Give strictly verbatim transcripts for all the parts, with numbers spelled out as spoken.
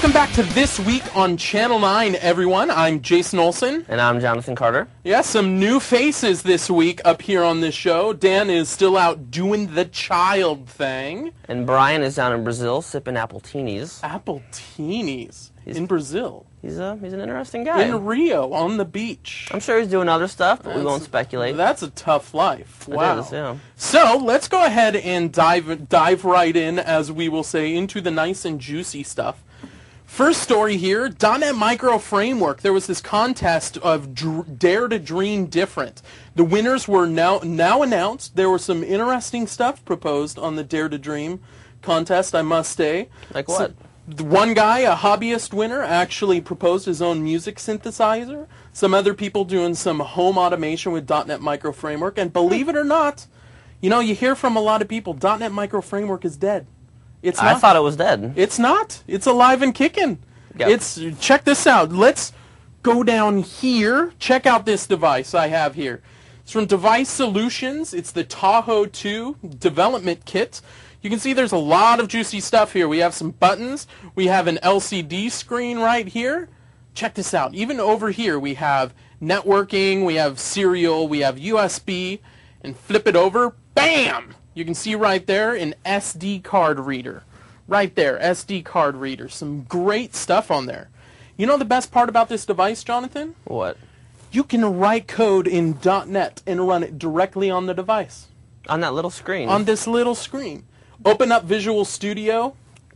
Welcome back to This Week on Channel nine, everyone. I'm Jason Olsen. And I'm Jonathan Carter. Yeah, some new faces this week up here on this show. Dan is still out doing the child thing. And Brian is down in Brazil sipping Appletinis. Appletinis He's, in Brazil. He's a he's an interesting guy. In Rio, on the beach. I'm sure he's doing other stuff, but that's, we won't speculate. That's a tough life. Wow. It is, yeah. So, let's go ahead and dive, dive right in, as we will say, into the nice and juicy stuff. First story here, dot net Micro Framework. There was this contest of Dr- Dare to Dream Different. The winners were now now announced. There was some interesting stuff proposed on the Dare to Dream contest, I must say. Like what? So, one guy, a hobbyist winner, actually proposed his own music synthesizer. Some other people doing some home automation with dot net Micro Framework. And believe it or not, you know, you hear from a lot of people, dot net Micro Framework is dead. It's I not. thought it was dead. It's not. It's alive and kicking. Yep. It's check this out. Let's go down here. Check out this device I have here. It's from Device Solutions. It's the Tahoe two development kit. You can see there's a lot of juicy stuff here. We have some buttons. We have an L C D screen right here. Check this out. Even over here we have networking, we have serial, we have U S B, and flip it over. Bam! You can see right there an S D card reader. Right there, S D card reader. Some great stuff on there. You know the best part about this device, Jonathan? What? You can write code in dot net and run it directly on the device. On that little screen? On this little screen. Open up Visual Studio,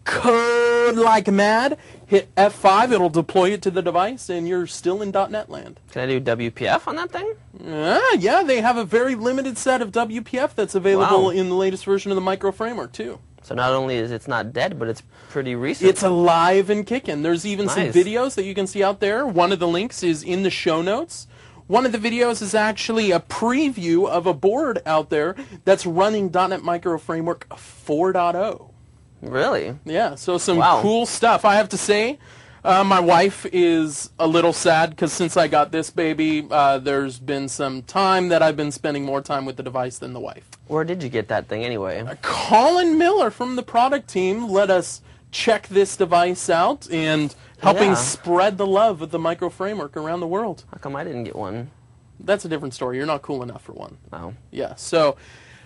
code like mad, hit F five, it'll deploy it to the device, and you're still in dot net land. Can I do W P F on that thing? Uh, yeah, they have a very limited set of W P F that's available Wow. in the latest version of the Micro Framework, too. So not only is it not dead, but it's pretty recent. It's alive and kicking. There's even Nice. some videos that you can see out there. One of the links is in the show notes. One of the videos is actually a preview of a board out there that's running dot net Micro Framework four point oh. Really? Yeah, so some Wow. cool stuff. I have to say, uh, my wife is a little sad because since I got this baby, uh, there's been some time that I've been spending more time with the device than the wife. Where did you get that thing anyway? Colin Miller from the product team let us check this device out and helping Yeah. spread the love of the Micro Framework around the world. How come I didn't get one? That's a different story. You're not cool enough for one. Oh. Yeah, so,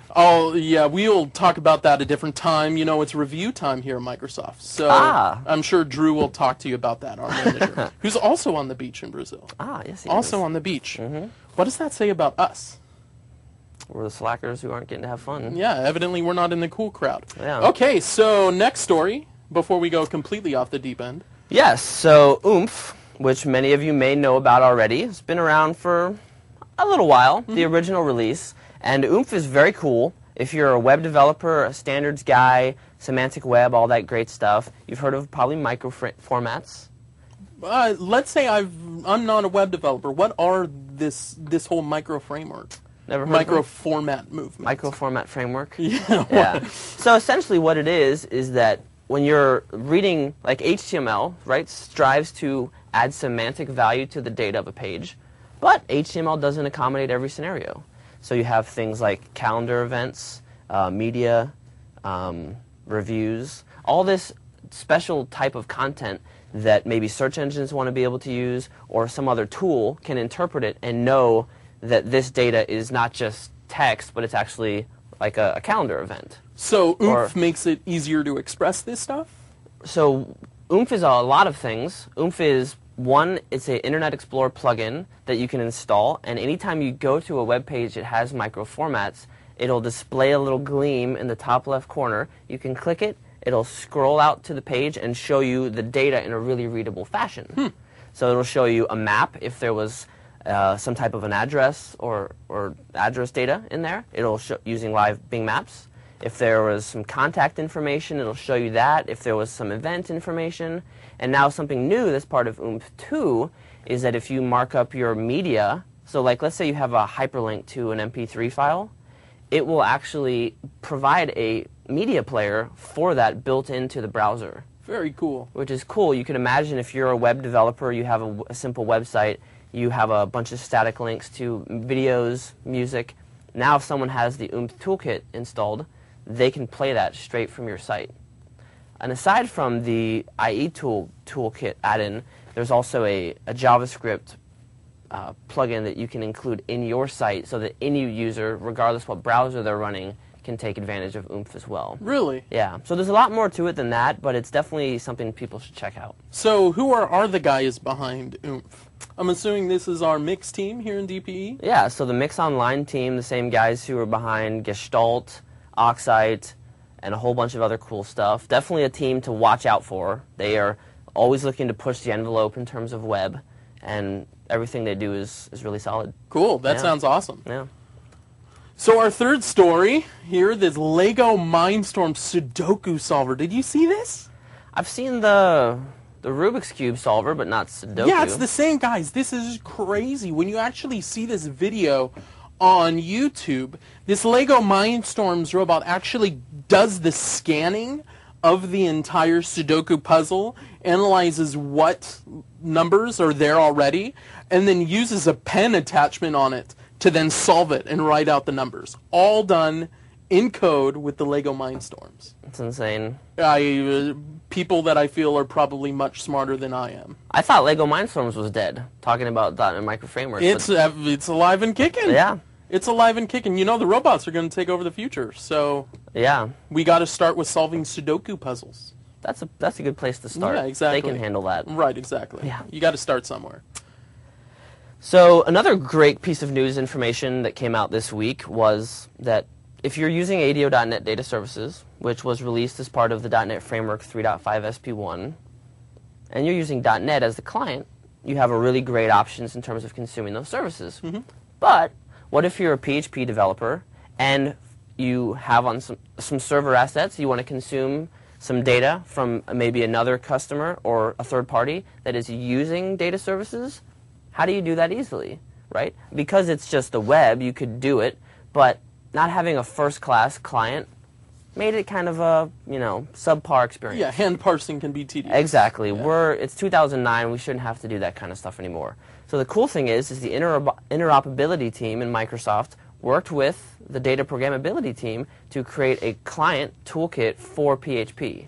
oh yeah, we'll talk about that a different time. You know, it's review time here at Microsoft. So Ah. I'm sure Drew will talk to you about that, our manager, who's also on the beach in Brazil. Ah, yes, he Also is. on the beach. Mm-hmm. What does that say about us? We're the slackers who aren't getting to have fun. Yeah, evidently we're not in the cool crowd. Yeah. Okay, so next story, before we go completely off the deep end. Yes, so Oomph, which many of you may know about already, has been around for a little while, mm-hmm. the original release. And Oomph is very cool. If you're a web developer, a standards guy, semantic web, all that great stuff, you've heard of probably micro formats. Uh, let's say I've, I'm not a web developer. What are this this whole micro framework? Never heard Micro of them? format movement. Micro format framework? Yeah. Yeah. So essentially what it is, is that when you're reading, like H T M L, right, strives to add semantic value to the data of a page, but H T M L doesn't accommodate every scenario. So you have things like calendar events, uh, media, um, reviews, all this special type of content that maybe search engines want to be able to use, or some other tool can interpret it and know that this data is not just text, but it's actually like a, a calendar event. So Oomph Or- makes it easier to express this stuff? So Oomph is a lot of things. Oomph is, one, it's an Internet Explorer plugin that you can install, and anytime you go to a web page that has micro formats, it'll display a little gleam in the top left corner. You can click it, it'll scroll out to the page and show you the data in a really readable fashion. Hmm. So it'll show you a map if there was uh, some type of an address or, or address data in there. It'll show using live Bing Maps. If there was some contact information, it'll show you that. If there was some event information. And now something new that's part of Oomph two is that if you mark up your media, so like let's say you have a hyperlink to an M P three file, it will actually provide a media player for that built into the browser. Very cool. Which is cool. You can imagine if you're a web developer, you have a, a simple website, you have a bunch of static links to videos, music. Now if someone has the Oomph toolkit installed, they can play that straight from your site. And aside from the I E tool toolkit add-in, there's also a, a JavaScript uh, plugin that you can include in your site so that any user, regardless what browser they're running, can take advantage of Oomph as well. Really? Yeah. So there's a lot more to it than that, but it's definitely something people should check out. So who are, are the guys behind Oomph? I'm assuming this is our Mix team here in D P E? Yeah, so the Mix Online team, the same guys who are behind Gestalt, Oxite, and a whole bunch of other cool stuff. Definitely a team to watch out for. They are always looking to push the envelope in terms of web, and everything they do is, is really solid. Cool, that Yeah. sounds awesome. Yeah. So our third story here, this Lego Mindstorm Sudoku solver. Did you see this? I've seen the the Rubik's Cube solver, but not Sudoku. Yeah, it's the same, guys. This is crazy. When you actually see this video on YouTube, this Lego Mindstorms robot actually does the scanning of the entire Sudoku puzzle, analyzes what numbers are there already, and then uses a pen attachment on it to then solve it and write out the numbers. All done in code with the Lego Mindstorms. It's insane. I, uh, people that I feel are probably much smarter than I am. I thought Lego Mindstorms was dead, talking about dot net Micro Framework. It's but, uh, it's alive and kicking. yeah, It's alive and kicking. You know, the robots are going to take over the future, so yeah. we got to start with solving Sudoku puzzles. That's a that's a good place to start. Yeah, exactly. They can handle that. Right, exactly. Yeah. You got to start somewhere. So another great piece of news information that came out this week was that if you're using A D O dot net Data Services, which was released as part of the dot net Framework three point five S P one, and you're using .NET as the client, you have a really great options in terms of consuming those services. Mm-hmm. But what if you're a P H P developer and you have on some, some server assets, you want to consume some data from maybe another customer or a third party that is using data services? How do you do that easily, right? Because it's just the web, you could do it, but not having a first-class client made it kind of a, you know, subpar experience. Yeah, hand parsing can be tedious. Exactly. Yeah. We're it's two thousand nine. We shouldn't have to do that kind of stuff anymore. So the cool thing is, is the interop interoperability team in Microsoft worked with the data programmability team to create a client toolkit for P H P.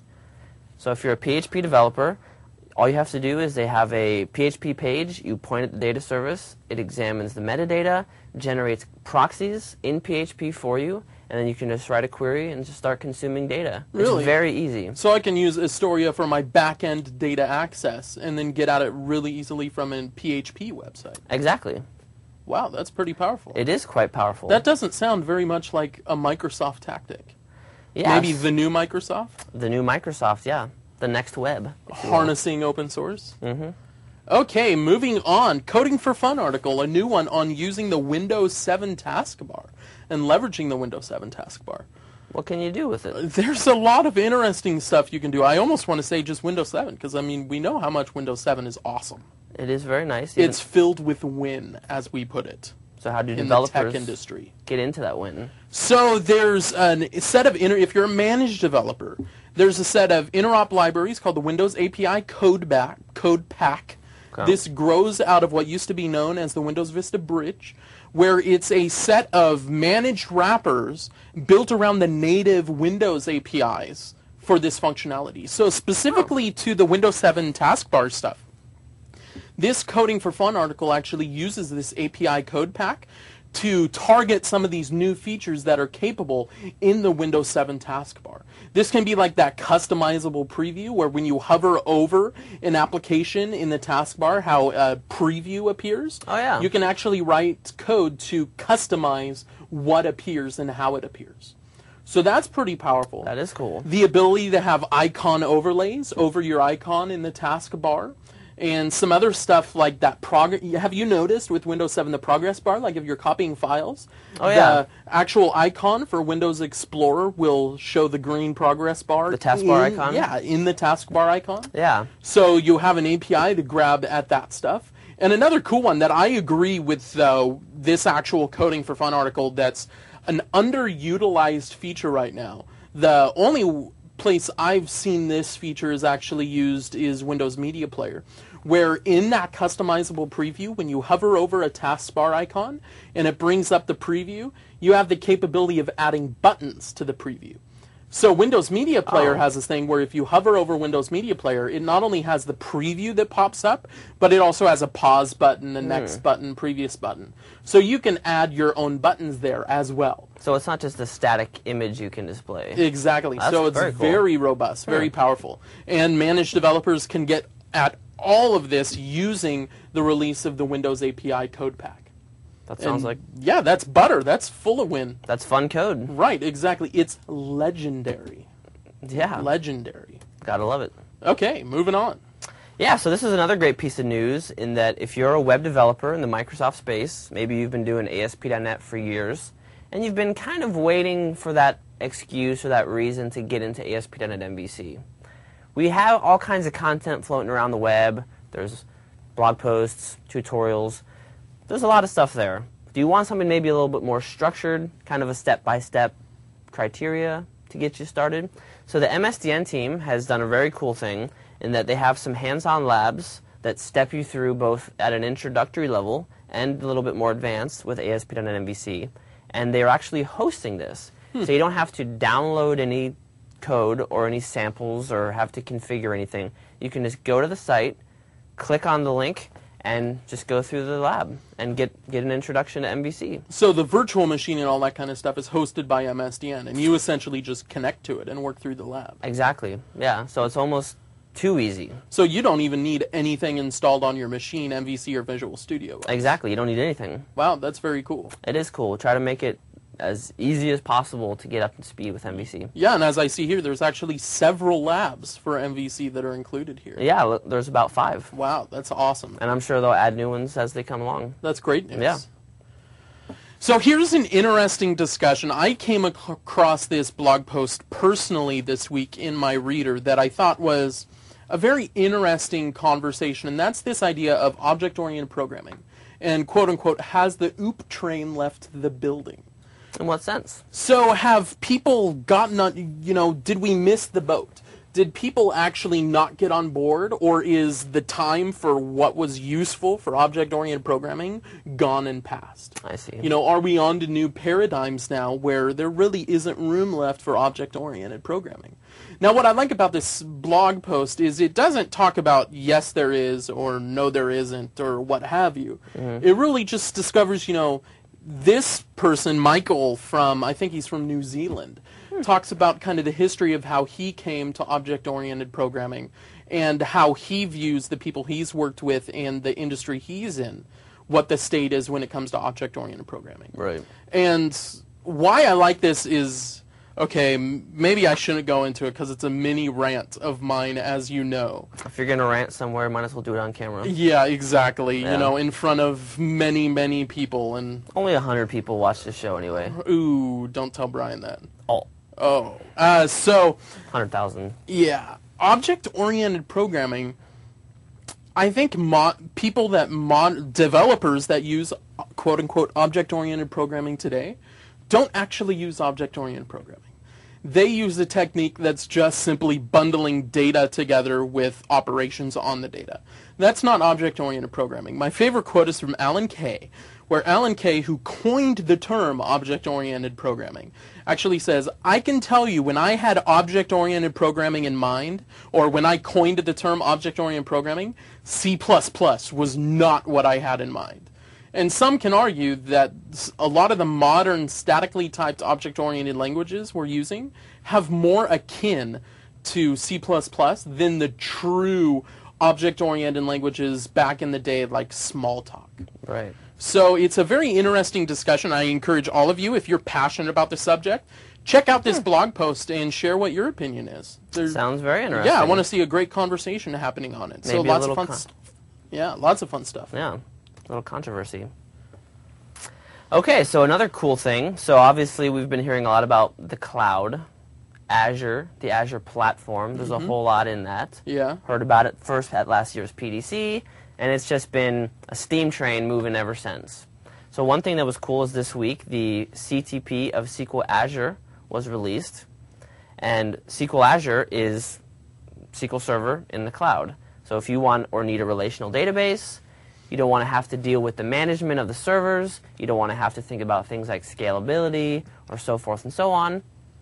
So if you're a P H P developer, all you have to do is they have a P H P page, you point at the data service, it examines the metadata, generates proxies in P H P for you, and then you can just write a query and just start consuming data. Really? It's very easy. So I can use Astoria for my back-end data access and then get at it really easily from a P H P website. Exactly. Wow, that's pretty powerful. It is quite powerful. That doesn't sound very much like a Microsoft tactic. Yes. Maybe the new Microsoft? The new Microsoft, yeah. The next web. if you will. Harnessing open source? Mm-hmm. Okay, moving on. Coding for Fun article, a new one on using the Windows seven taskbar and leveraging the Windows seven taskbar. What can you do with it? There's a lot of interesting stuff you can do. I almost want to say just Windows seven, because, I mean, we know how much Windows seven is awesome. It is very nice. It's filled with win, as we put it, So how do in the developers tech industry. get into that win? So there's an, a set of, inter if you're a managed developer, there's a set of interop libraries called the Windows A P I Code, back, Code Pack. Okay. This grows out of what used to be known as the Windows Vista Bridge, where it's a set of managed wrappers built around the native Windows A P Is for this functionality. So specifically Oh. to the Windows seven taskbar stuff, this Coding for Fun article actually uses this A P I Code Pack to target some of these new features that are capable in the Windows seven taskbar. This can be like that customizable preview where when you hover over an application in the taskbar, how a preview appears. Oh, yeah. You can actually write code to customize what appears and how it appears. So that's pretty powerful. That is cool. The ability to have icon overlays over your icon in the taskbar. And some other stuff like that. Prog have you noticed with Windows seven the progress bar, like if you're copying files, Oh, yeah. the actual icon for Windows Explorer will show the green progress bar. The taskbar in- icon? Yeah, in the taskbar icon. Yeah. So you have an A P I to grab at that stuff. And another cool one that I agree with uh, this actual Coding for Fun article that's an underutilized feature right now. The only place I've seen this feature is actually used is Windows Media Player, where in that customizable preview, when you hover over a taskbar icon and it brings up the preview, you have the capability of adding buttons to the preview. So Windows Media Player Oh. has this thing where if you hover over Windows Media Player, it not only has the preview that pops up, but it also has a pause button, a next button, previous button. So you can add your own buttons there as well. So it's not just a static image you can display. Exactly. That's so it's very cool. very robust, very powerful. And managed developers can get at all of this using the release of the Windows A P I Code Pack. That sounds And like yeah, that's butter. That's full of win. that's fun code. Right, exactly. It's legendary. Yeah, Legendary. gotta love it. Okay, moving on. Yeah, so this is another great piece of news in that if you're a web developer in the Microsoft space, maybe you've been doing A S P dot net for years, and you've been kind of waiting for that excuse or that reason to get into A S P dot net M V C. We have all kinds of content floating around the web. There's blog posts, tutorials. There's a lot of stuff there. Do you want something maybe a little bit more structured, kind of a step-by-step criteria to get you started? So the M S D N team has done a very cool thing in that they have some hands-on labs that step you through both at an introductory level and a little bit more advanced with A S P dot net M V C. And they're actually hosting this. Hmm. So you don't have to download any code or any samples or have to configure anything. You can just go to the site, click on the link, and just go through the lab and get, get an introduction to M V C. So the virtual machine and all that kind of stuff is hosted by M S D N, and you essentially just connect to it and work through the lab. Exactly, yeah. So it's almost too easy. So you don't even need anything installed on your machine, M V C or Visual Studio. Exactly, you don't need anything. Wow, that's very cool. It is cool. Try to make it as easy as possible to get up to speed with M V C. Yeah, and as I see here, there's actually several labs for M V C that are included here. Yeah, l- there's about five. Wow, that's awesome. And I'm sure they'll add new ones as they come along. That's great news. Yeah. So here's an interesting discussion. I came ac- across this blog post personally this week in my reader that I thought was a very interesting conversation, and that's this idea of object-oriented programming. And quote-unquote, has the OOP train left the building? In what sense? So have people gotten on, you know, did we miss the boat? Did people actually not get on board, or is the time for what was useful for object-oriented programming gone and past? I see. You know, are we on to new paradigms now where there really isn't room left for object-oriented programming? Now, what I like about this blog post is it doesn't talk about yes there is or no there isn't or what have you. Mm-hmm. It really just discovers, you know, this person, Michael from, I think he's from New Zealand, hmm. talks about kind of the history of how he came to object-oriented programming and how he views the people he's worked with and the industry he's in, what the state is when it comes to object-oriented programming. Right. And why I like this is, okay, m- maybe I shouldn't go into it because it's a mini rant of mine, as you know. If you're going to rant somewhere, might as well do it on camera. Yeah, exactly. Yeah. You know, in front of many, many people. And Only one hundred people watch this show anyway. ooh, don't tell Brian that. Oh, Oh. Uh, so, one hundred thousand. yeah. Object-oriented programming, I think mo- people that, mod- developers that use quote-unquote object-oriented programming today don't actually use object-oriented programming. They use a technique that's just simply bundling data together with operations on the data. That's not object-oriented programming. My favorite quote is from Alan Kay, where Alan Kay, who coined the term object-oriented programming, actually says, I can tell you when I had object-oriented programming in mind, or when I coined the term object-oriented programming, C plus plus was not what I had in mind. And some can argue that a lot of the modern statically typed object-oriented languages we're using have more akin to C plus plus than the true object-oriented languages back in the day like Smalltalk. Right. So it's a very interesting discussion. I encourage all of you, if you're passionate about the subject, check out this blog post and share what your opinion is. There's, Sounds very interesting. yeah, I want to see a great conversation happening on it. So Maybe a lots of little fun con- stuff. Yeah, lots of fun stuff. Yeah, a little controversy. Okay, so another cool thing. So obviously we've been hearing a lot about the cloud, Azure, the Azure platform. There's Mm-hmm. a whole lot in that. Yeah. Heard about it first at last year's P D C, and it's just been a steam train moving ever since. So one thing that was cool is this week, the C T P of S Q L Azure was released. And S Q L Azure is S Q L Server in the cloud. So if you want or need a relational database, you don't want to have to deal with the management of the servers, you don't want to have to think about things like scalability or so forth and so on,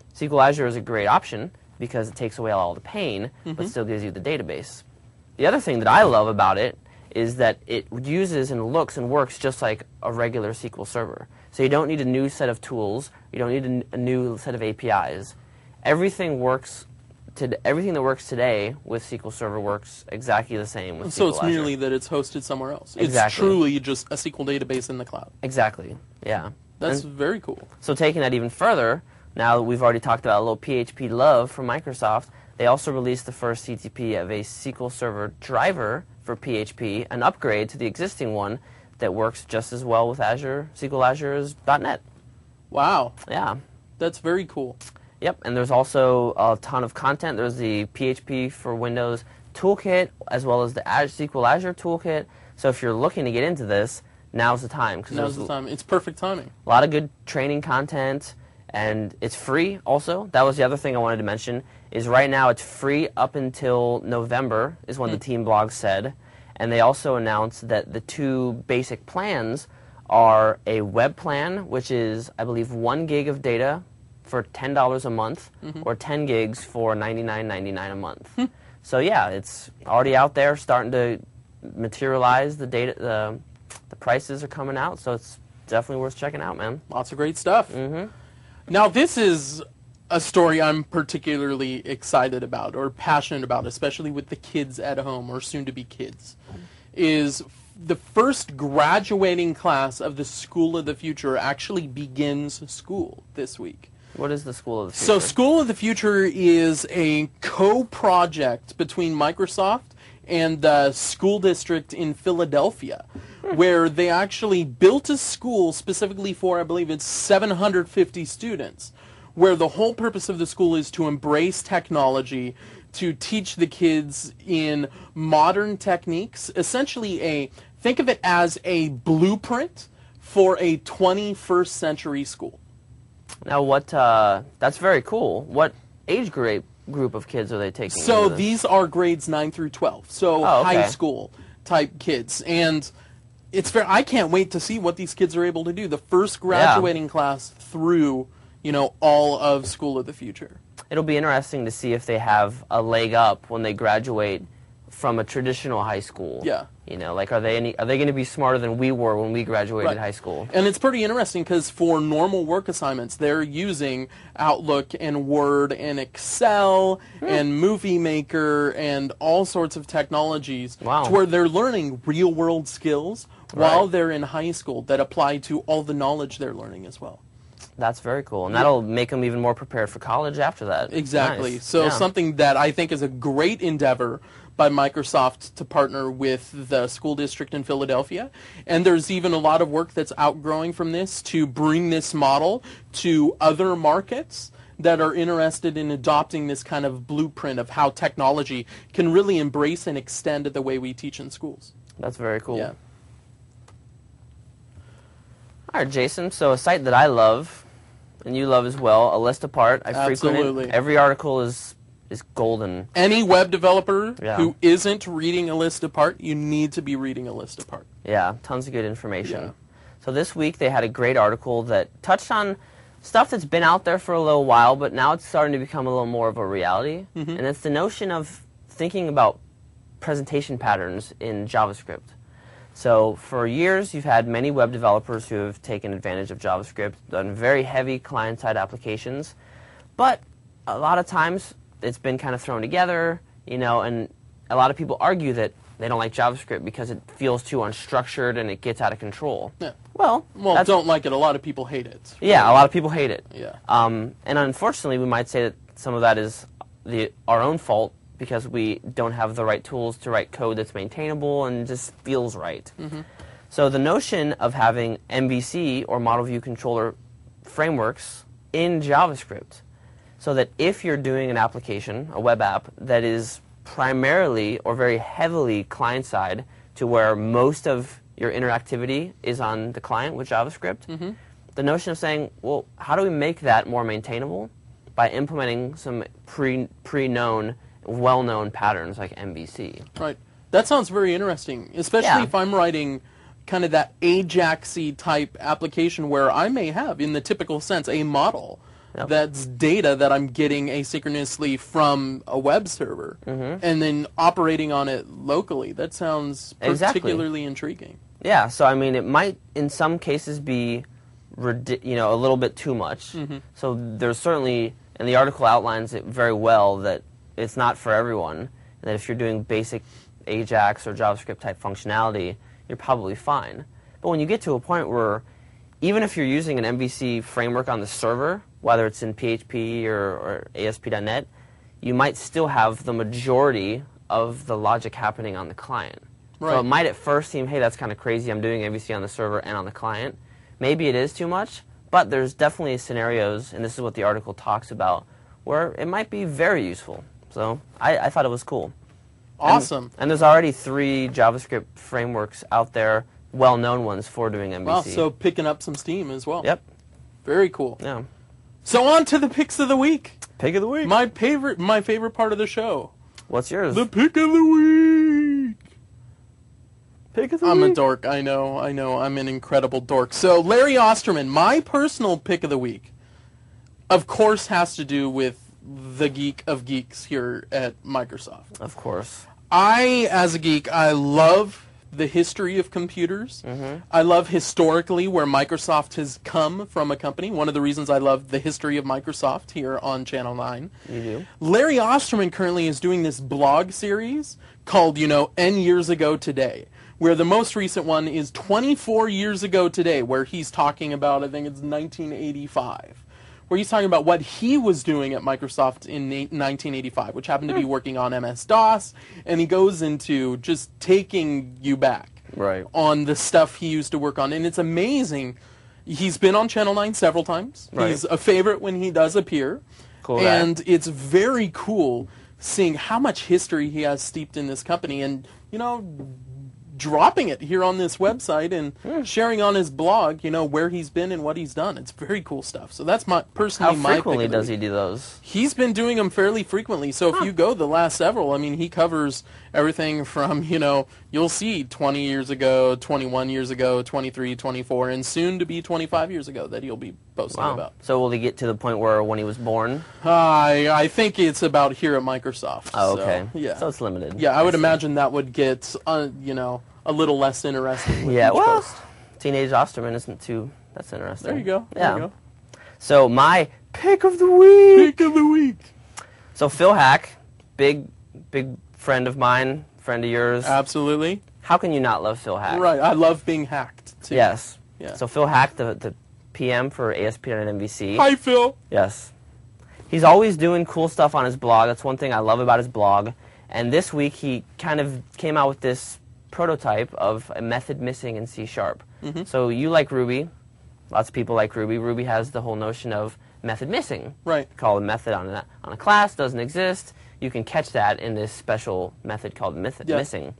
S Q L Azure is a great option because it takes away all the pain, Mm-hmm. but still gives you the database. The other thing that I love about it is that it uses and looks and works just like a regular S Q L Server. So you don't need a new set of tools. You don't need a, n- a new set of A P Is. Everything works. To, everything that works today with S Q L Server works exactly the same with So S Q L it's Azure. merely that it's hosted somewhere else. Exactly. It's truly just a S Q L database in the cloud. Exactly. Yeah. That's And very cool. so taking that even further, now that we've already talked about a little P H P love from Microsoft, they also released the first C T P of a S Q L Server driver for P H P, an upgrade to the existing one that works just as well with Azure, S Q L Azure as .NET. Wow. Yeah. That's very cool. Yep, and there's also a ton of content. There's the P H P for Windows toolkit, as well as the Az- S Q L Azure toolkit. So if you're looking to get into this, now's the time. 'Cause Now's there's the time. It's perfect timing. a lot of good training content, and it's free also. That was the other thing I wanted to mention, is right now it's free up until November, is when the team blog said. And they also announced that the two basic plans are a web plan, which is, I believe, one gig of data for ten dollars a month, or ten gigs for ninety-nine ninety-nine a month. So yeah, it's already out there, starting to materialize. The data, the the prices are coming out, so it's definitely worth checking out, man. Lots of great stuff. Mm-hmm. Now, this is a story I'm particularly excited about or passionate about, especially with the kids at home or soon-to-be kids, is the first graduating class of the School of the Future actually begins school this week. What is the School of the Future? So School of the Future is a co-project between Microsoft and the school district in Philadelphia, where they actually built a school specifically for, I believe it's seven hundred fifty students, where the whole purpose of the school is to embrace technology, to teach the kids in modern techniques, essentially a, think of it as a blueprint for a twenty-first century school. Now, what? Uh, that's very cool. What age grade group of kids are they taking? So into this? these are grades nine through twelve, so Oh, okay. high school type kids, and it's fair. I can't wait to see what these kids are able to do. The first graduating class through, you know, all of School of the Future. It'll be interesting to see if they have a leg up when they graduate from a traditional high school. Yeah. You know, like are they any, are they going to be smarter than we were when we graduated Right. high school? And it's pretty interesting because for normal work assignments, they're using Outlook and Word and Excel Hmm. and Movie Maker and all sorts of technologies Wow. to where they're learning real-world skills while Right. they're in high school that apply to all the knowledge they're learning as well. That's very cool, and that'll make them even more prepared for college after that. Exactly. Nice. So Yeah. something that I think is a great endeavor by Microsoft to partner with the school district in Philadelphia. And there's even a lot of work that's outgrowing from this to bring this model to other markets that are interested in adopting this kind of blueprint of how technology can really embrace and extend the way we teach in schools. That's very cool. Yeah. All right, Jason. So a site that I love, and you love as well, A List Apart. I frequent Absolutely. it. Every article is is golden. Any web developer Yeah. who isn't reading A List Apart, you need to be reading A List Apart. Yeah, tons of good information. Yeah. So this week they had a great article that touched on stuff that's been out there for a little while, but now it's starting to become a little more of a reality. Mm-hmm. And it's the notion of thinking about presentation patterns in JavaScript. So for years, you've had many web developers who have taken advantage of JavaScript, done very heavy client-side applications, but a lot of times it's been kind of thrown together, you know, and a lot of people argue that they don't like JavaScript because it feels too unstructured and it gets out of control. Yeah. Well, Well, that's- don't like it. A lot of people hate it. yeah, a lot of people hate it. Yeah. Um, and unfortunately, we might say that some of that is the our own fault because we don't have the right tools to write code that's maintainable and just feels right. Mm-hmm. So the notion of having M V C, or Model View Controller frameworks, in JavaScript, so that if you're doing an application, a web app, that is primarily or very heavily client-side to where most of your interactivity is on the client with JavaScript, Mm-hmm. the notion of saying, well, how do we make that more maintainable? By implementing some pre, pre-known, well-known patterns like M V C. Right. That sounds very interesting, especially Yeah. if I'm writing kind of that Ajax-y type application where I may have, in the typical sense, a model Yep. That's data that I'm getting asynchronously from a web server Mm-hmm. and then operating on it locally. That sounds Exactly. particularly intriguing. Yeah, so I mean, it might in some cases be, ridi- you know, a little bit too much. Mm-hmm. So there's certainly, and the article outlines it very well, that it's not for everyone, and that if you're doing basic Ajax or JavaScript type functionality, you're probably fine. But when you get to a point where, even if you're using an M V C framework on the server, whether it's in P H P or, or A S P dot net, you might still have the majority of the logic happening on the client. Right. So it might at first seem, hey, that's kind of crazy, I'm doing M V C on the server and on the client. Maybe it is too much, but there's definitely scenarios, and this is what the article talks about, where it might be very useful. So I, I thought it was cool. Awesome. And, and there's already three JavaScript frameworks out there, well-known ones for doing M V C. Wow, so picking up some steam as well. Yep. Very cool. Yeah. So on to the picks of the week. Pick of the week. My favorite, my favorite part of the show. What's yours? The pick of the week. pick of the I'm week. a dork. I know. I know. I'm an incredible dork. So Larry Osterman, my personal pick of the week, of course, has to do with the geek of geeks here at Microsoft. Of course. I, as a geek, I love the history of computers. Mm-hmm. I love historically where Microsoft has come from a company. One of the reasons I love the history of Microsoft here on Channel nine. You do? Larry Osterman currently is doing this blog series called, you know, N Years Ago Today, where the most recent one is twenty-four years ago today, where he's talking about, I think it's nineteen eighty-five, where he's talking about what he was doing at Microsoft in nineteen eighty-five, which happened to be working on M S DOS, and he goes into just taking you back Right. on the stuff he used to work on, and it's amazing. He's been on Channel nine several times. Right. He's a favorite when he does appear, Cool guy. and it's very cool seeing how much history he has steeped in this company, and, you know, dropping it here on this website and Hmm. sharing on his blog, you know, where he's been and what he's done. It's very cool stuff. So that's my personally How my frequently pick of the does week. he do those? He's been doing them fairly frequently. So if you go the last several, I mean, he covers everything from, you know, you'll see twenty years ago, twenty-one years ago, twenty-three, twenty-four, and soon to be twenty-five years ago that he'll be posting Wow. about. So will he get to the point where when he was born? I I think it's about here at Microsoft. Oh, so, okay. yeah. So it's limited. yeah, I would see. imagine that would get, uh, you know, a little less interesting. With Yeah, each well, post. Teenage Osterman isn't too. That's interesting. There you go. There Yeah. you go. So my pick of the week. Pick of the week. So Phil Hack, big, big friend of mine, friend of yours. Absolutely. How can you not love Phil Hack? Right. I love being hacked, too. Yes. Yeah. So Phil Hack, the the P M for A S P dot net M V C. Hi, Phil. Yes. He's always doing cool stuff on his blog. That's one thing I love about his blog. And this week he kind of came out with this prototype of a method missing in C Sharp. Mm-hmm. So you like Ruby. Lots of people like Ruby. Ruby has the whole notion of method missing. Right. Call a method on a, on a class, doesn't exist. You can catch that in this special method called method Yeah. missing.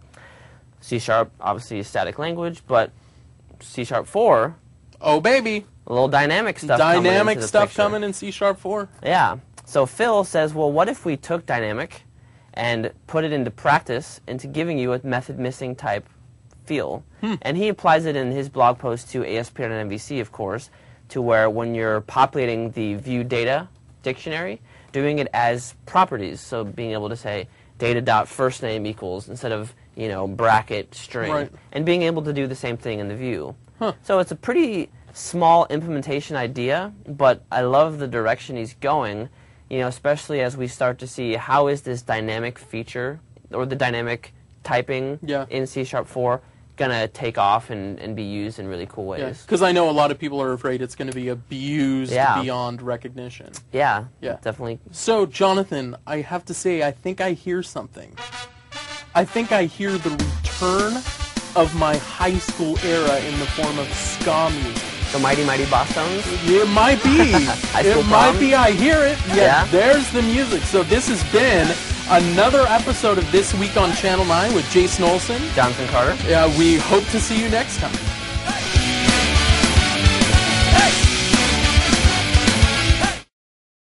C Sharp, obviously a static language, but C Sharp four, Oh, baby. a little dynamic stuff coming Dynamic into the stuff picture. coming in C Sharp four. Yeah. So Phil says, well, what if we took dynamic and put it into practice into giving you a method missing type feel? Hmm. And he applies it in his blog post to A S P dot net M V C, of course, to where when you're populating the view data dictionary, doing it as properties. So being able to say data dot first name equals instead of, you know, bracket string. Right. And being able to do the same thing in the view. Huh. So it's a pretty small implementation idea, but I love the direction he's going, you know, especially as we start to see how is this dynamic feature or the dynamic typing Yeah. in C Sharp four going to take off and, and be used in really cool ways. Because I know a lot of people are afraid it's going to be abused Yeah. beyond recognition. Yeah, Yeah. definitely. So, Jonathan, I have to say, I think I hear something. I think I hear the return of my high school era in the form of ska music. The Mighty Mighty Boss Tones? It might be. High it school might prom? be. I hear it. Yeah, Yeah? there's the music. So this has been another episode of This Week on Channel nine with Jason Olson. Jonathan Carter? Yeah, we hope to see you next time.